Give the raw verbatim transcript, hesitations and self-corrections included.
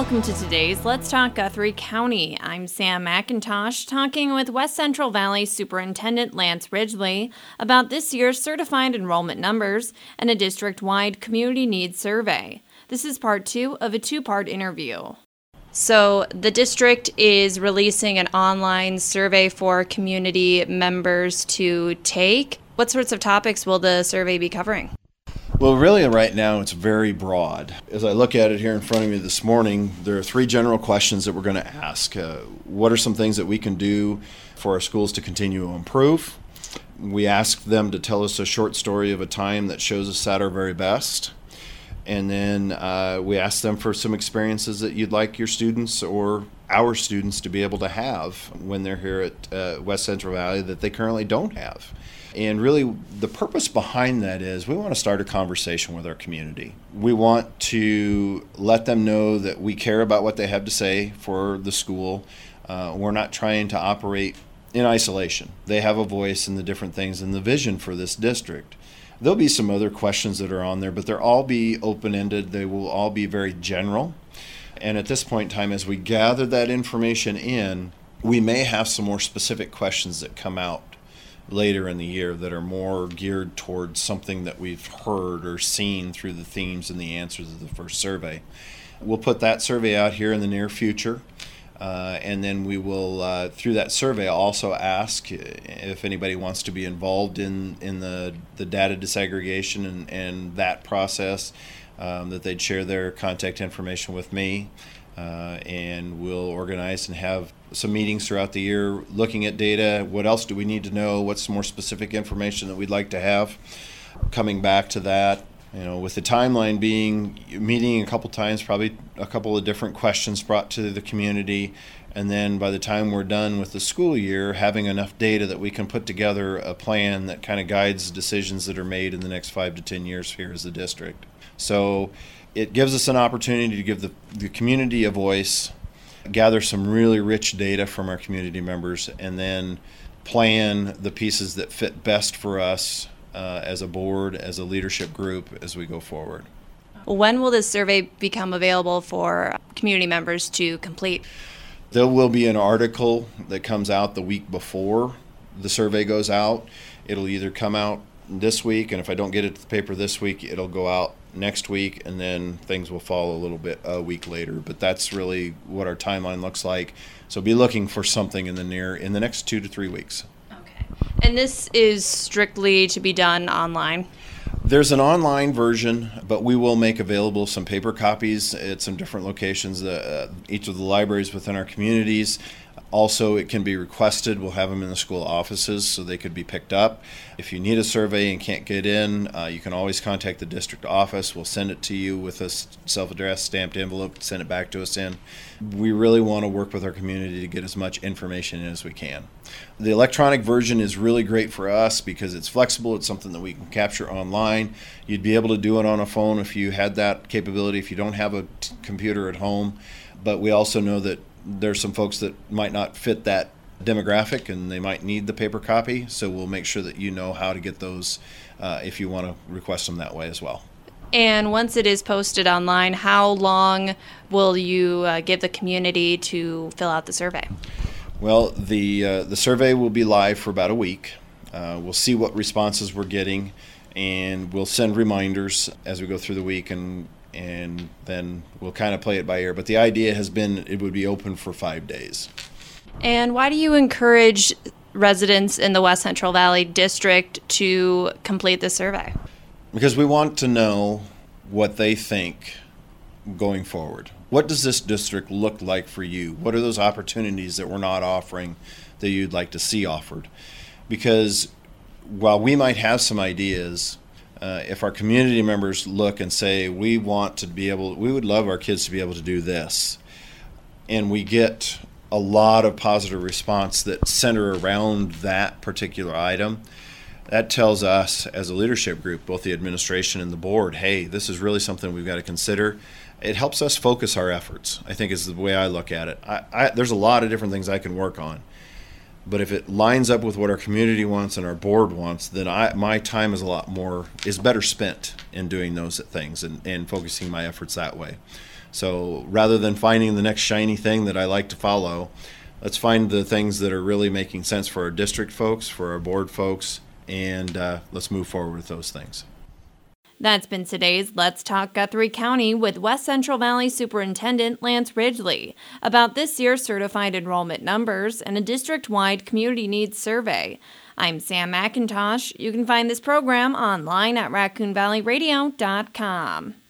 Welcome to today's Let's Talk Guthrie County. I'm Sam McIntosh, talking with West Central Valley Superintendent Lance Ridgely about this year's certified enrollment numbers and a district-wide community needs survey. This is part two of a two-part interview. So the district is releasing an online survey for community members to take. What sorts of topics will the survey be covering? Well, really right now it's very broad. As I look at it here in front of me this morning, there are three general questions that we're going to ask. Uh, what are some things that we can do for our schools to continue to improve? We ask them to tell us a short story of a time that shows us at our very best. And then uh, we ask them for some experiences that you'd like your students or our students to be able to have when they're here at uh, West Central Valley that they currently don't have. And really, the purpose behind that is we want to start a conversation with our community. We want to let them know that we care about what they have to say for the school. Uh, we're not trying to operate in isolation. They have a voice in the different things and the vision for this district. There'll be some other questions that are on there, but they'll all be open-ended. They will all be very general. And at this point in time, as we gather that information in, we may have some more specific questions that come out later in the year that are more geared towards something that we've heard or seen through the themes and the answers of the first survey. We'll put that survey out here in the near future, uh, and then we will, uh, through that survey, also ask if anybody wants to be involved in, in the, the data disaggregation and, and that process, um, that they'd share their contact information with me. Uh, and we'll organize and have some meetings throughout the year looking at data. What else do we need to know? What's more specific information that we'd like to have? Coming back to that, you know, with the timeline being meeting a couple times, probably a couple of different questions brought to the community. And then by the time we're done with the school year, having enough data that we can put together a plan that kind of guides decisions that are made in the next five to ten years here as a district. So it gives us an opportunity to give the, the community a voice, gather some really rich data from our community members, and then plan the pieces that fit best for us uh, as a board, as a leadership group, as we go forward. When will this survey become available for community members to complete? There will be an article that comes out the week before the survey goes out. It'll either come out this week, and if I don't get it to the paper this week, it'll go out next week, and then things will follow a little bit a week later. But that's really what our timeline looks like. So be looking for something in the near in the next two to three weeks. Okay. And this is strictly to be done online? There's an online version, but we will make available some paper copies at some different locations, uh, each of the libraries within our communities. Also, it can be requested. We'll have them in the school offices so they could be picked up. If you need a survey and can't get in, uh, you can always contact the district office. We'll send it to you with a self-addressed stamped envelope, send it back to us in. We really want to work with our community to get as much information in as we can. The electronic version is really great for us because it's flexible. It's something that we can capture online. You'd be able to do it on a phone if you had that capability, if you don't have a t- computer at home. But we also know that there's some folks that might not fit that demographic and they might need the paper copy, so we'll make sure that you know how to get those uh, if you want to request them that way as well. And once it is posted online, how long will you uh, give the community to fill out the survey? Well, the uh, the survey will be live for about a week. Uh, we'll see what responses we're getting, and we'll send reminders as we go through the week, and and then we'll kind of play it by ear. But the idea has been it would be open for five days. And why do you encourage residents in the West Central Valley District to complete the survey? Because we want to know what they think going forward. What does this district look like for you? What are those opportunities that we're not offering that you'd like to see offered? Because while we might have some ideas, Uh, if our community members look and say, we want to be able, we would love our kids to be able to do this, and we get a lot of positive response that center around that particular item, that tells us as a leadership group, both the administration and the board, hey, this is really something we've got to consider. It helps us focus our efforts, I think is the way I look at it. I, I, there's a lot of different things I can work on. But if it lines up with what our community wants and our board wants, then I, my time is a lot more, is better spent in doing those things and, and focusing my efforts that way. So rather than finding the next shiny thing that I like to follow, let's find the things that are really making sense for our district folks, for our board folks, and uh, let's move forward with those things. That's been today's Let's Talk Guthrie County with West Central Valley Superintendent Lance Ridgely about this year's certified enrollment numbers and a district-wide community needs survey. I'm Sam McIntosh. You can find this program online at raccoon valley radio dot com.